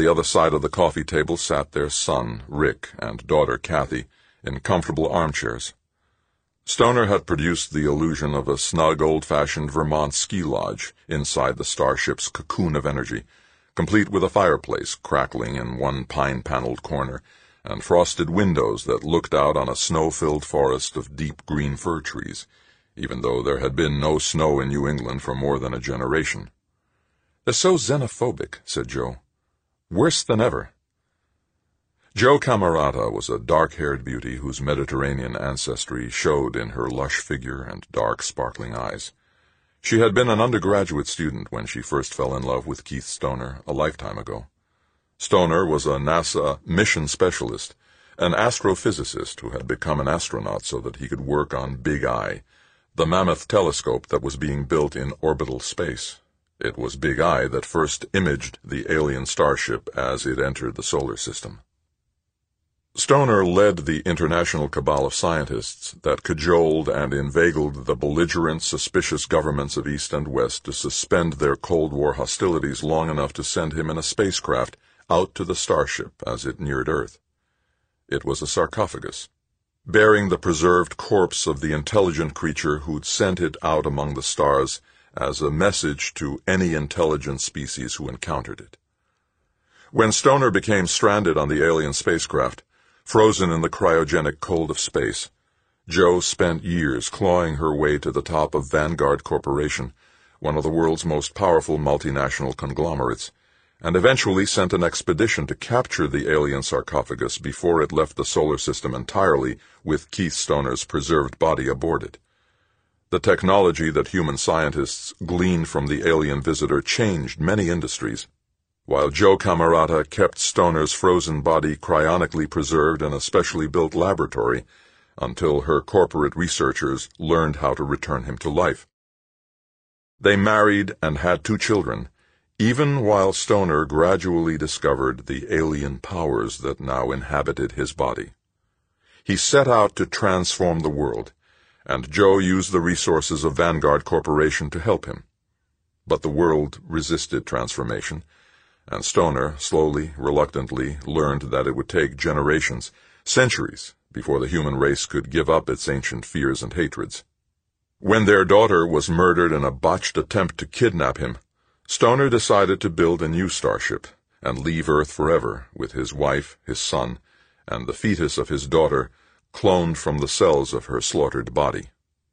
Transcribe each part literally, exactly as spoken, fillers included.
the other side of the coffee table sat their son, Rick, and daughter, Kathy, in comfortable armchairs. Stoner had produced the illusion of a snug, old-fashioned Vermont ski lodge inside the starship's cocoon of energy, complete with a fireplace crackling in one pine-paneled corner, and frosted windows that looked out on a snow-filled forest of deep green fir trees, even though there had been no snow in New England for more than a generation. "They're so xenophobic," said Joe. "Worse than ever." Joe Camerata was a dark-haired beauty whose Mediterranean ancestry showed in her lush figure and dark, sparkling eyes. She had been an undergraduate student when she first fell in love with Keith Stoner a lifetime ago. Stoner was a NASA mission specialist, an astrophysicist who had become an astronaut so that he could work on Big Eye, the mammoth telescope that was being built in orbital space. It was Big Eye that first imaged the alien starship as it entered the solar system. Stoner led the international cabal of scientists that cajoled and inveigled the belligerent, suspicious governments of East and West to suspend their Cold War hostilities long enough to send him in a spacecraft out to the starship as it neared Earth. It was a sarcophagus, bearing the preserved corpse of the intelligent creature who'd sent it out among the stars as a message to any intelligent species who encountered it. When Stoner became stranded on the alien spacecraft, frozen in the cryogenic cold of space, Joe spent years clawing her way to the top of Vanguard Corporation, one of the world's most powerful multinational conglomerates, and eventually sent an expedition to capture the alien sarcophagus before it left the solar system entirely with Keith Stoner's preserved body aboard it. The technology that human scientists gleaned from the alien visitor changed many industries, while Joe Camerata kept Stoner's frozen body cryonically preserved in a specially built laboratory until her corporate researchers learned how to return him to life. They married and had two children, even while Stoner gradually discovered the alien powers that now inhabited his body. He set out to transform the world, and Joe used the resources of Vanguard Corporation to help him. But the world resisted transformation, and Stoner, slowly, reluctantly, learned that it would take generations, centuries, before the human race could give up its ancient fears and hatreds. When their daughter was murdered in a botched attempt to kidnap him, Stoner decided to build a new starship and leave Earth forever with his wife, his son, and the fetus of his daughter, cloned from the cells of her slaughtered body.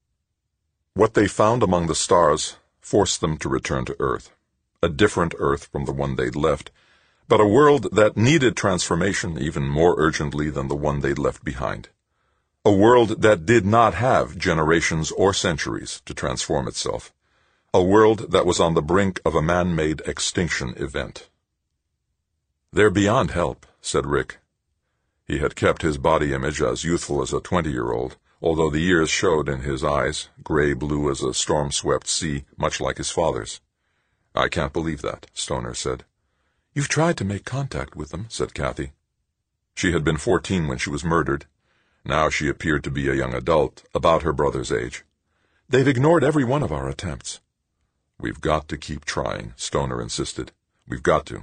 What they found among the stars forced them to return to Earth. A different Earth from the one they'd left, but a world that needed transformation even more urgently than the one they'd left behind. A world that did not have generations or centuries to transform itself. A world that was on the brink of a man-made extinction event. "They're beyond help," said Rick. He had kept his body image as youthful as a twenty-year-old, although the years showed in his eyes, gray-blue as a storm-swept sea, much like his father's. "I can't believe that," Stoner said. "You've tried to make contact with them," said Kathy. She had been fourteen when she was murdered. Now she appeared to be a young adult, about her brother's age. "They've ignored every one of our attempts." "We've got to keep trying," Stoner insisted. "We've got to."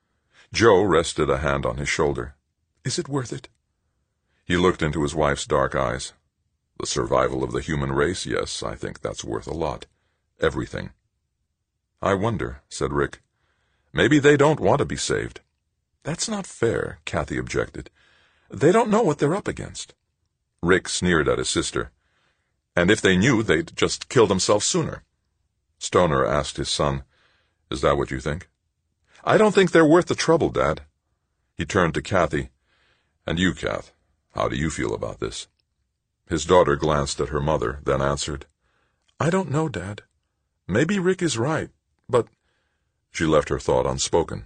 Joe rested a hand on his shoulder. "Is it worth it?" He looked into his wife's dark eyes. "The survival of the human race, yes, I think that's worth a lot. Everything." "I wonder," said Rick. "Maybe they don't want to be saved." "That's not fair," Kathy objected. "They don't know what they're up against." Rick sneered at his sister. "And if they knew, they'd just kill themselves sooner." Stoner asked his son, "Is that what you think?" "I don't think they're worth the trouble, Dad." He turned to Kathy. "And you, Kath, how do you feel about this?" His daughter glanced at her mother, then answered, "I don't know, Dad. Maybe Rick is right. But—" She left her thought unspoken.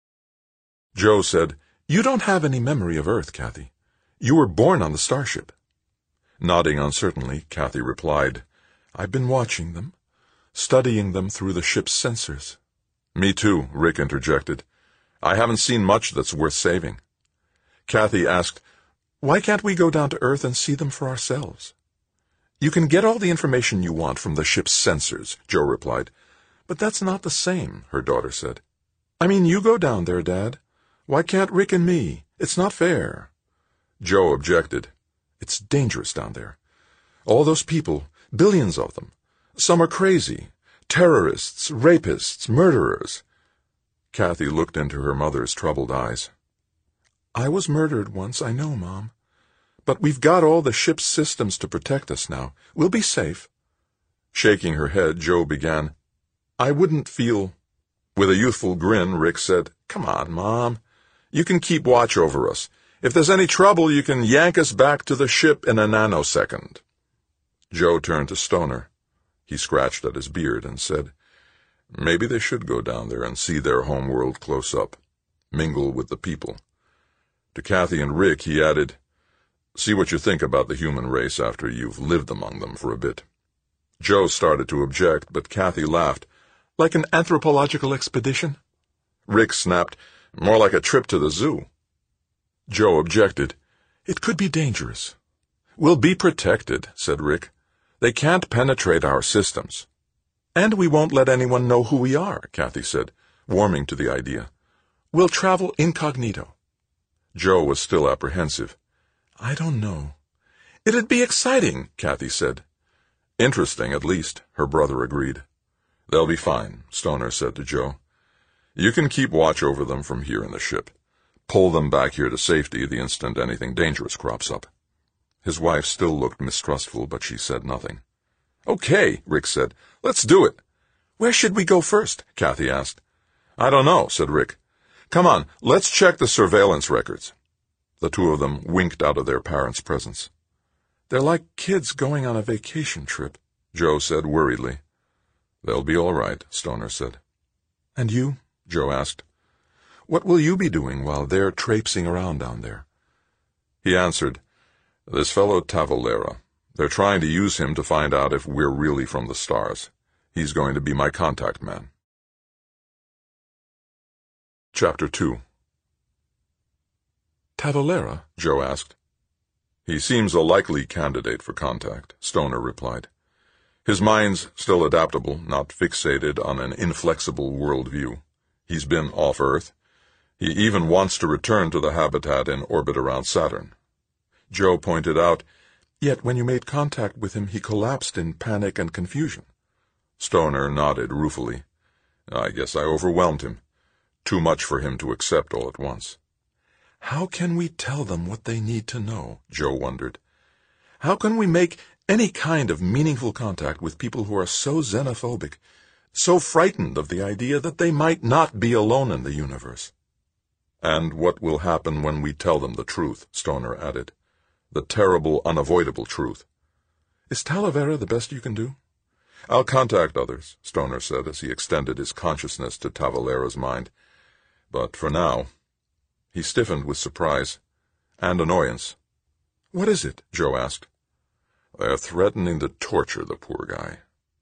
Joe said, "You don't have any memory of Earth, Kathy. You were born on the starship." Nodding uncertainly, Kathy replied, "I've been watching them, studying them through the ship's sensors." "Me too," Rick interjected. "I haven't seen much that's worth saving." Kathy asked, "Why can't we go down to Earth and see them for ourselves?" "You can get all the information you want from the ship's sensors," Joe replied. "But that's not the same," her daughter said. "I mean, you go down there, Dad. Why can't Rick and me? It's not fair. Joe objected. It's dangerous down there. All those people, billions of them. Some are crazy. Terrorists, rapists, murderers. Kathy looked into her mother's troubled eyes. I was murdered once, I know, Mom. But we've got all the ship's systems to protect us now. We'll be safe. Shaking her head, Joe began, I wouldn't feel... With a youthful grin, Rick said, Come on, Mom. You can keep watch over us. If there's any trouble, you can yank us back to the ship in a nanosecond. Joe turned to Stoner. He scratched at his beard and said, Maybe they should go down there and see their home world close up, mingle with the people. To Kathy and Rick, he added, See what you think about the human race after you've lived among them for a bit. Joe started to object, but Kathy laughed. Like an anthropological expedition? Rick snapped, More like a trip to the zoo. Joe objected. It could be dangerous. We'll be protected, said Rick. They can't penetrate our systems. And we won't let anyone know who we are, Kathy said, warming to the idea. We'll travel incognito. Joe was still apprehensive. I don't know. It'd be exciting, Kathy said. Interesting, at least, her brother agreed. They'll be fine, Stoner said to Joe. You can keep watch over them from here in the ship. Pull them back here to safety the instant anything dangerous crops up. His wife still looked mistrustful, but she said nothing. Okay, Rick said. Let's do it. Where should we go first? Kathy asked. I don't know, said Rick. Come on, let's check the surveillance records. The two of them winked out of their parents' presence. They're like kids going on a vacation trip, Joe said worriedly. They'll be all right, Stoner said. And you? Joe asked. What will you be doing while they're traipsing around down there? He answered, This fellow Tavalera. They're trying to use him to find out if we're really from the stars. He's going to be my contact man. Chapter two. Tavalera? Joe asked. He seems a likely candidate for contact, Stoner replied. His mind's still adaptable, not fixated on an inflexible worldview. He's been off Earth. He even wants to return to the habitat in orbit around Saturn. Joe pointed out, Yet when you made contact with him, he collapsed in panic and confusion. Stoner nodded ruefully. I guess I overwhelmed him. Too much for him to accept all at once. How can we tell them what they need to know? Joe wondered. How can we make any kind of meaningful contact with people who are so xenophobic, so frightened of the idea that they might not be alone in the universe? And what will happen when we tell them the truth? Stoner added. The terrible, unavoidable truth. Is Talavera the best you can do? I'll contact others, Stoner said as he extended his consciousness to Tavalera's mind. But for now... He stiffened with surprise and annoyance. What is it? Joe asked. They're threatening to torture the poor guy.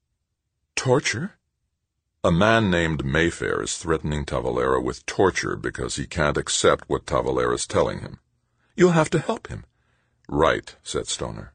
Torture? A man named Mayfair is threatening Tavalera with torture because he can't accept what Tavalera's telling him. You'll have to help him. Right, said Stoner.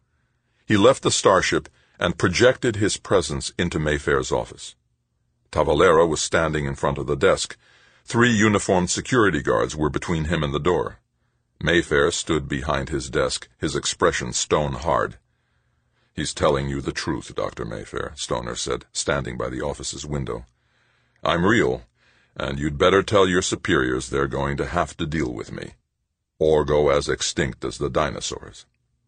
He left the starship and projected his presence into Mayfair's office. Tavalera was standing in front of the desk. Three uniformed security guards were between him and the door. Mayfair stood behind his desk, his expression stone hard. He's telling you the truth, Doctor Mayfair, Stoner said, standing by the office's window. I'm real, and you'd better tell your superiors they're going to have to deal with me, or go as extinct as the dinosaurs.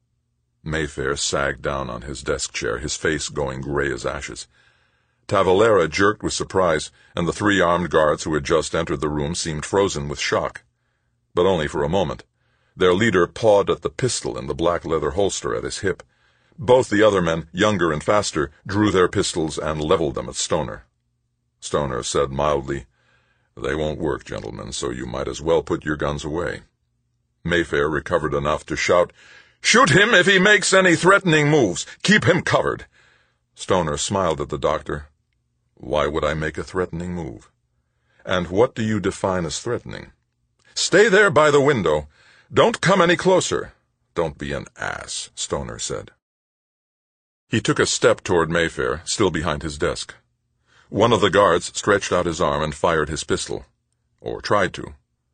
Mayfair sagged down on his desk chair, his face going gray as ashes. Tavalera jerked with surprise, and the three armed guards who had just entered the room seemed frozen with shock. But only for a moment. Their leader pawed at the pistol in the black leather holster at his hip. Both the other men, younger and faster, drew their pistols and leveled them at Stoner. Stoner said mildly, They won't work, gentlemen, so you might as well put your guns away. Mayfair recovered enough to shout, Shoot him if he makes any threatening moves! Keep him covered! Stoner smiled at the doctor. Why would I make a threatening move? And what do you define as threatening? Stay there by the window. Don't come any closer. Don't be an ass, Stoner said. He took a step toward Mayfair, still behind his desk. One of the guards stretched out his arm and fired his pistol. Or tried to.